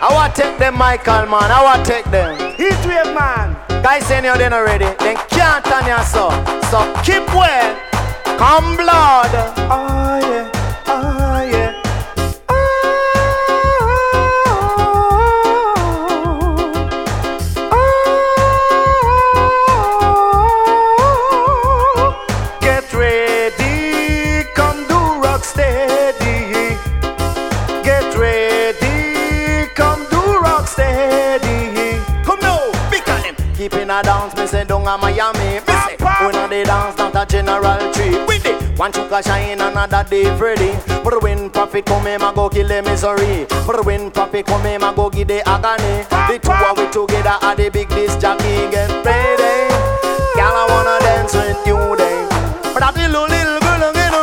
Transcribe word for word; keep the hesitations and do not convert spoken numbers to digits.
I want take them, Michael, man. I want take them. Heat wave, man. Guys saying you're not ready, then can't on your so. So keep well. Come blood. Oh yeah, oh yeah. Keeping a dance, me say down a Miami. Me say, when a day dance, not a general tree. With it, one chuka shine, another day Freddy. But when profit come, him a go kill the misery. But when profit come, him a go give the agony. The two of we together at the big disc jockey get ready. Girl, I wanna dance with you, day. But I feel a little girl, I'm gonna